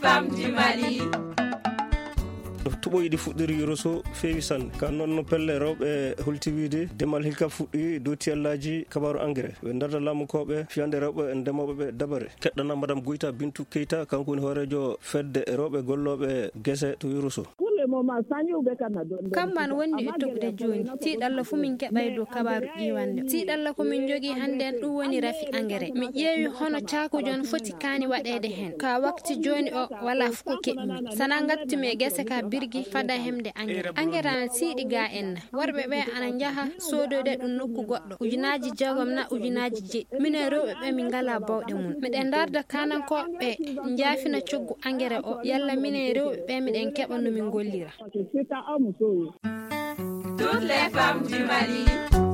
femmes du Mali. Tuɓoyɗi fuɗɗiri Yoroso feewi sanne ka noon no pelle rewɓe holtiwiide demal hikka fuɗɗi dow tiyallaji kabaru engrais ɓe darda laamukoɓe fiyande rewɓe e ndemoɓe ɓe dabare keɗɗana madame Gouyta Bintou Keita kanko woni hoorejo fedde rewɓe golloɓe guese to Yoroso. Kamman wonni e toɓde joni tiiɗalla fu min keɓay dow kabaru ƴiwande tiiɗalla komin jogui hande en ɗum woni rafi engrais mi ƴeewi hono cakujon foti kani waɗede hen ka wakti joni o wala fu ko keɓimi sana gattumi e guese ka birgui fada hemde engrais ana siiɗi ga enna worɓe ɓe ana jaaha sodode ɗum nokku goɗɗo ujunaji jegom na ujunaji jeɗɗi minen rewɓe ɓe min ngala bawɗe mum miɗen darda kanankoɓe jaafina coggu engrais o yalla minen rewɓe ɓe miɗen keɓa nomin gollira. Toutes les femmes du Mali.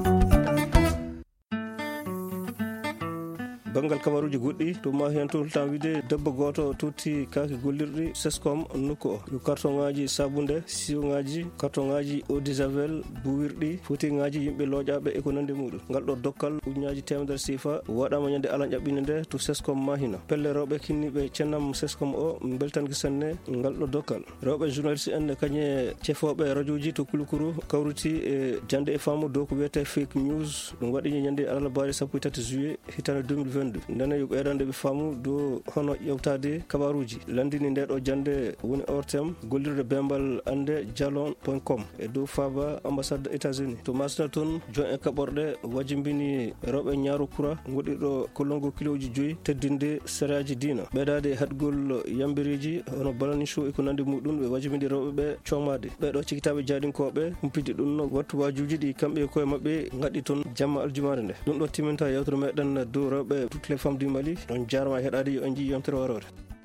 Bangal kabaruji goɗɗi to ma hen toon tan wiide debbo goto totti kake gollirɗi Sescom nokku o yo carton ngaji sabunde siwŋaji carton ngaji eau de javel buwirɗi foti ngaji yimɓe looƴaɓe e ko nandi muɗum ngal ɗo dokkal ujunaji temedere sifa waɗama ñande ala ƴaɓɓinde nde to Sescom mahina pelle rewɓe kinniɓe cennam Sescom o beltanki sanne ngal ɗo dokkal rewɓe journaliste en kañe cefoɓe radio ji to Kulukuru kawruti e jande e faamu dow ko wiyete fake news ɗum waɗi ñande alarba 13 juillet hitande 2022 ndene yo ɓeydande ɓe faamu dow hono ƴewtade kabaruji landini nde ɗo jande woni ortem gollirde bembal ande jalon.com e dow faaba ambassade États-Unis to masna toon jon e kaɓorɗe wajimbini rewɓe ñaaru kura goɗɗiɗo kolongo kiloji 5 teddinde sériyaji diina ɓeydade haɗgol yambiriji hono balani show e ko nandi muɗum ɓe wajimbini rewɓe ɓe coomade ɓeɗo cikitaɓe jaadinkoɓe humpidi ɗum no wattu wajuji ɗi kamɓe koye mabɓe gaddi toon jamma aljumare nde ɗum ɗo timinta yewtere meɗen dow rewɓe toutes les femmes du Mali on jarama heɗade yo en jii yontere warore.